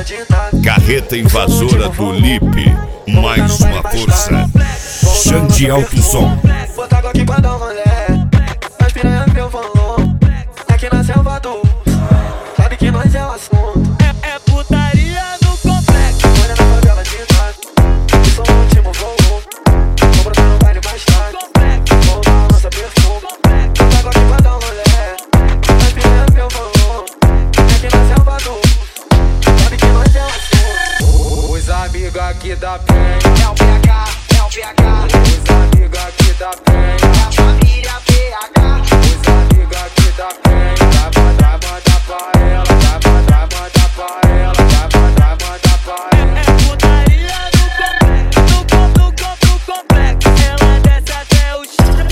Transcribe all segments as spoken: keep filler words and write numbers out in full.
Carreta invasora do Lipe, mais uma força. Xande Alto Som. Bota água aqui pra dar um rolê. As piranha meu valor. Aqui na selva do sabe que nós é o assunto. É, é putaria no complexo. Olha na favela de trás. Eu sou o último voo. Vou brotar no baile mais tarde. Vou dar lança perfume. Bota água aqui pra dar um rolê. As piranha meu valor. Aqui na selva do sabe que nós é o assunto. Os amigos aqui da penha É o P H, é o P H. Os amigos aqui da penha É a família P H. Os amigos aqui da penha Dá pra dar, manda pra ela. Dá pra dar, manda pra ela. Dá pra dar, manda pra ela. É putaria no complexo. No com, no com, no complexo. Ela desce até o chão.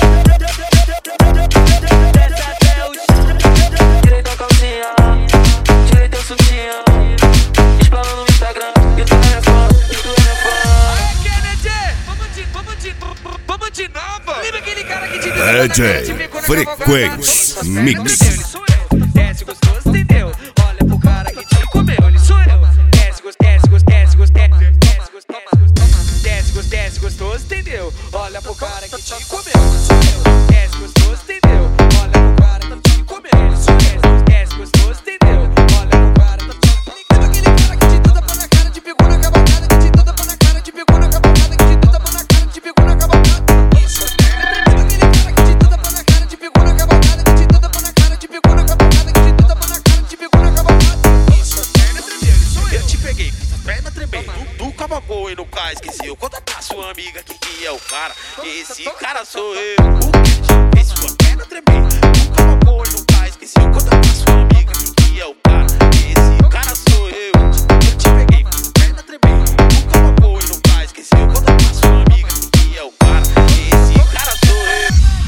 Desce até o chão. Tirei tua calcinha, tirei teu sutiã. Explana no Instagram, e tu é fã, e tu é fã. Aê, Kennedy! Vamos de, vamos de, vamos de novo! Lembra aquele cara que te deu D J Frequência Mix. Desce gostoso, entendeu? Olha pro cara que te comeu, ele sou eu. Desce gostoso, desce gostoso, desce gostoso, desce gostoso, desce gostoso, desce gostoso, entendeu? Olha pro cara que te comeu, ele sou eu. Desce gostoso, entendeu? Olha pro cara que te comeu, ele sou eu. Desce gostoso, entendeu? Olha pro cara que te comeu. Lembra aquele cara que te deu tapa na cara, te pegou na cavalgada, que te deu tapa na cara, te pegou na cavalgada, que te deu tapa na cara, te pegou na cavalgada. Isso é. Lembra aquele cara que te deu tapa na cara, te pegou na cavalgada, que te deu tapa na cara, te pegou na cavalgada, que te deu tapa na cara, te pegou na cavalgada. Isso é perna tremendo, sou eu. Eu te peguei, fiz a perna tremer. Tu, tu cavalgou e no cais, esqueceu. Conta pra sua amiga que, que é o cara. Esse cara sou eu. O que fez sua perna tremer? Tu cavalgou e no cais, esqueceu. Conta pra sua amiga que, que é o cara.